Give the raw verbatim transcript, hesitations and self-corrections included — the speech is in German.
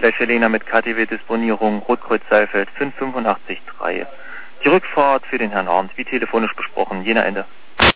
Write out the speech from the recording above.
Slash Helena mit K T W-Disponierung Rotkreuz Seilfeld fünf fünf acht drei. Die Rückfahrt für den Herrn Arndt, wie telefonisch besprochen, Jena Ende.